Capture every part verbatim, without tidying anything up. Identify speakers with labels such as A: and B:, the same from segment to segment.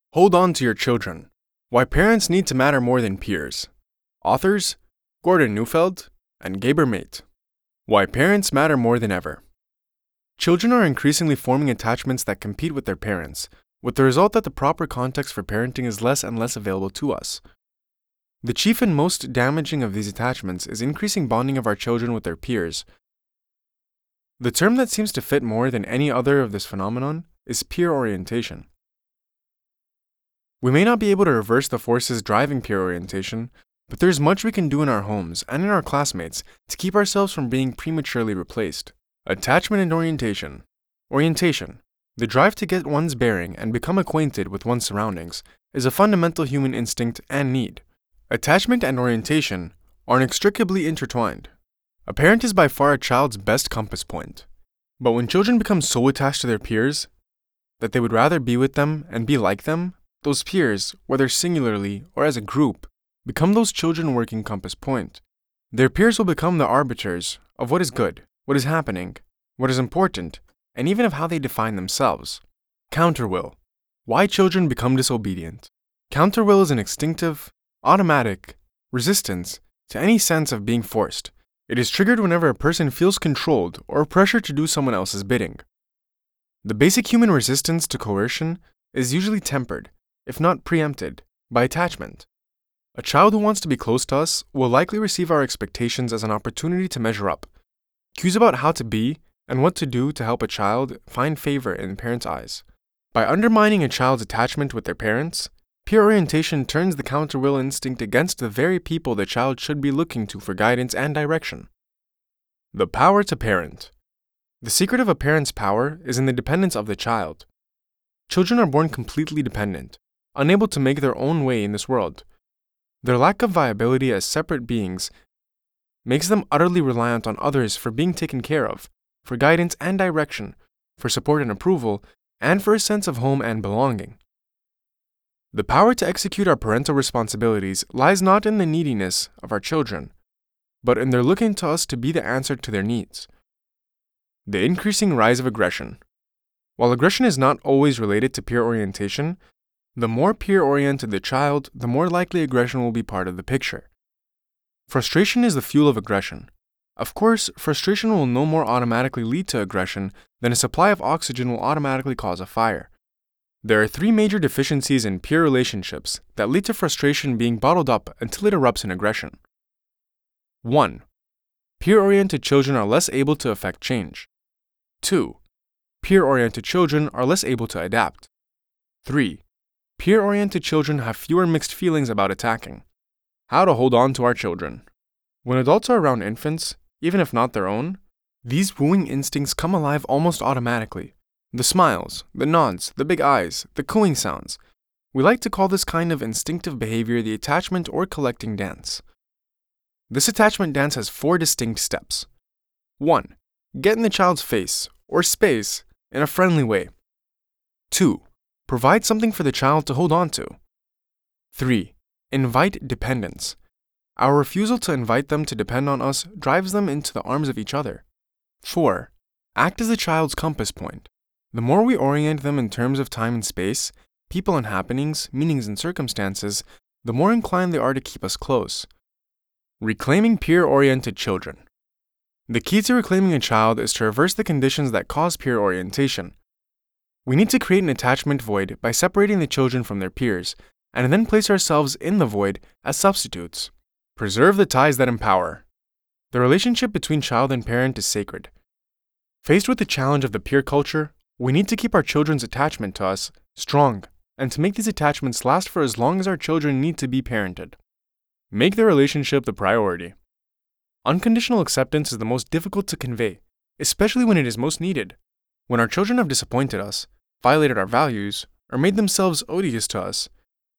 A: Hold on to your children. Why parents need to matter more than peers. Authors Gordon Neufeld and Gabor Mate. Why parents matter more than ever. Children are increasingly forming attachments that compete with their parents, with the result that the proper context for parenting is less and less available to us. The chief and most damaging of these attachments is increasing bonding of our children with their peers. The term that seems to fit more than any other of this phenomenon is peer orientation. We may not be able to reverse the forces driving peer orientation, but there's much we can do in our homes and in our classmates to keep ourselves from being prematurely replaced. Attachment and orientation. Orientation, the drive to get one's bearing and become acquainted with one's surroundings, is a fundamental human instinct and need. Attachment and orientation are inextricably intertwined. A parent is by far a child's best compass point. But when children become so attached to their peers that they would rather be with them and be like them, those peers, whether singularly or as a group, become those children working compass point. Their peers will become the arbiters of what is good, what is happening, what is important, and even of how they define themselves. Counterwill. Why children become disobedient. Counterwill is an instinctive, automatic resistance to any sense of being forced. It is triggered whenever a person feels controlled or pressure to do someone else's bidding. The basic human resistance to coercion is usually tempered, if not preempted, by attachment. A child who wants to be close to us will likely receive our expectations as an opportunity to measure up. Cues about how to be and what to do to help a child find favor in parents' eyes. By undermining a child's attachment with their parents, peer orientation turns the counterwill instinct against the very people the child should be looking to for guidance and direction. The power to parent. The secret of a parent's power is in the dependence of the child. Children are born completely dependent, unable to make their own way in this world. Their lack of viability as separate beings makes them utterly reliant on others for being taken care of, for guidance and direction, for support and approval, and for a sense of home and belonging. The power to execute our parental responsibilities lies not in the neediness of our children, but in their looking to us to be the answer to their needs. The increasing rise of aggression. While aggression is not always related to peer orientation, the more peer-oriented the child, the more likely aggression will be part of the picture. Frustration is the fuel of aggression. Of course, frustration will no more automatically lead to aggression than a supply of oxygen will automatically cause a fire. There are three major deficiencies in peer relationships that lead to frustration being bottled up until it erupts in aggression. one. Peer-oriented children are less able to affect change. two. Peer-oriented children are less able to adapt. three. Peer-oriented children have fewer mixed feelings about attacking. How to hold on to our children. When adults are around infants, even if not their own, these wooing instincts come alive almost automatically. The smiles, the nods, the big eyes, the cooing sounds. We like to call this kind of instinctive behavior the attachment or collecting dance. This attachment dance has four distinct steps. one. Get in the child's face, or space, in a friendly way. two. Provide something for the child to hold on to. three. Invite dependence. Our refusal to invite them to depend on us drives them into the arms of each other. four. Act as the child's compass point. The more we orient them in terms of time and space, people and happenings, meanings and circumstances, the more inclined they are to keep us close. Reclaiming peer-oriented children. The key to reclaiming a child is to reverse the conditions that cause peer orientation. We need to create an attachment void by separating the children from their peers, and then place ourselves in the void as substitutes. Preserve the ties that empower. The relationship between child and parent is sacred. Faced with the challenge of the peer culture, we need to keep our children's attachment to us strong, and to make these attachments last for as long as our children need to be parented. Make the relationship the priority. Unconditional acceptance is the most difficult to convey, especially when it is most needed. When our children have disappointed us, violated our values, or made themselves odious to us.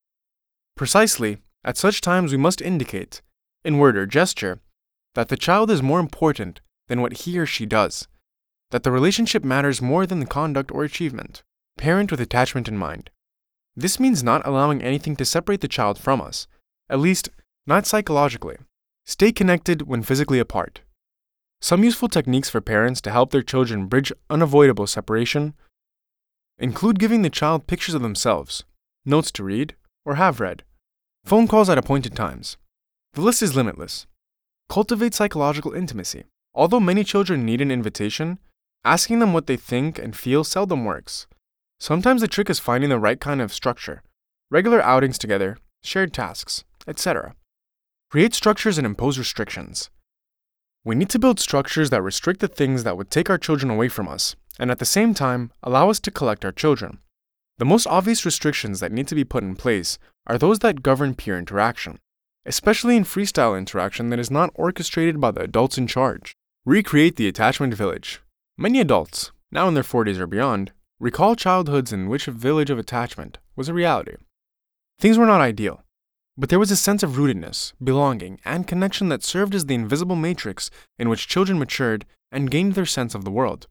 A: Precisely, at such times we must indicate, in word or gesture, that the child is more important than what he or she does, that the relationship matters more than the conduct or achievement. Parent with attachment in mind. This means not allowing anything to separate the child from us, at least not psychologically. Stay connected when physically apart. Some useful techniques for parents to help their children bridge unavoidable separation include giving the child pictures of themselves, notes to read, or have read, phone calls at appointed times. The list is limitless. Cultivate psychological intimacy. Although many children need an invitation, asking them what they think and feel seldom works. Sometimes the trick is finding the right kind of structure, regular outings together, shared tasks, et cetera. Create structures and impose restrictions. We need to build structures that restrict the things that would take our children away from us, and at the same time, allow us to collect our children. The most obvious restrictions that need to be put in place are those that govern peer interaction, especially in freestyle interaction that is not orchestrated by the adults in charge. Recreate the attachment village. Many adults, now in their forties or beyond, recall childhoods in which a village of attachment was a reality. Things were not ideal, but there was a sense of rootedness, belonging, and connection that served as the invisible matrix in which children matured and gained their sense of the world.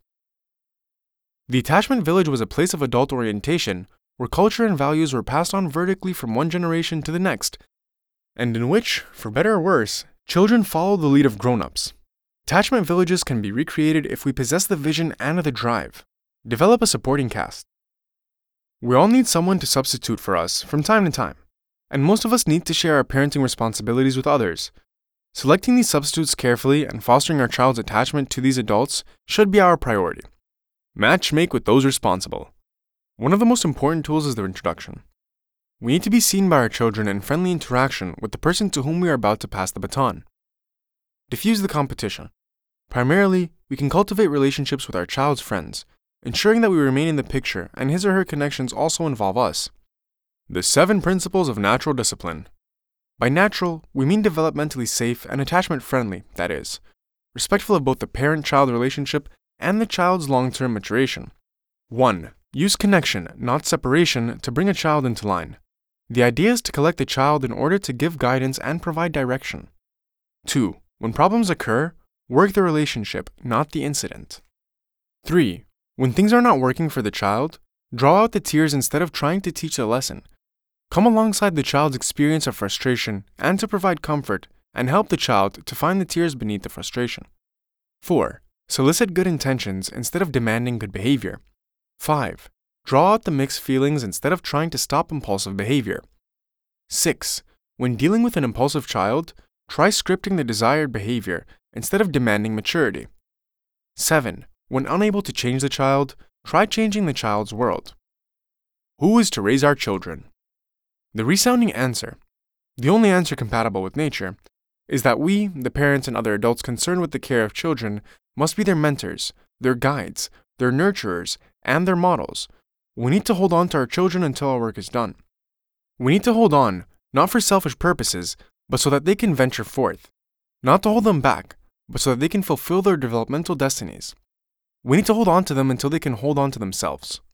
A: The attachment village was a place of adult orientation where culture and values were passed on vertically from one generation to the next, and in which, for better or worse, children followed the lead of grown-ups. Attachment villages can be recreated if we possess the vision and the drive. Develop a supporting cast. We all need someone to substitute for us from time to time, and most of us need to share our parenting responsibilities with others. Selecting these substitutes carefully and fostering our child's attachment to these adults should be our priority. Matchmake with those responsible. One of the most important tools is their introduction. We need to be seen by our children in friendly interaction with the person to whom we are about to pass the baton. Diffuse the competition. Primarily, we can cultivate relationships with our child's friends, ensuring that we remain in the picture and his or her connections also involve us. The seven principles of natural discipline. By natural, we mean developmentally safe and attachment-friendly, that is, respectful of both the parent-child relationship and the child's long-term maturation. one. Use connection, not separation, to bring a child into line. The idea is to collect the child in order to give guidance and provide direction. two. When problems occur, work the relationship, not the incident. three. When things are not working for the child, draw out the tears instead of trying to teach a lesson. Come alongside the child's experience of frustration and to provide comfort and help the child to find the tears beneath the frustration. four. Solicit good intentions instead of demanding good behavior. five. Draw out the mixed feelings instead of trying to stop impulsive behavior. six. When dealing with an impulsive child, try scripting the desired behavior instead of demanding maturity. seven. When unable to change the child, try changing the child's world. Who is to raise our children? The resounding answer, the only answer compatible with nature, is that we, the parents and other adults concerned with the care of children, must be their mentors, their guides, their nurturers, and their models. We need to hold on to our children until our work is done. We need to hold on, not for selfish purposes, but so that they can venture forth. Not to hold them back, but so that they can fulfill their developmental destinies. We need to hold on to them until they can hold on to themselves.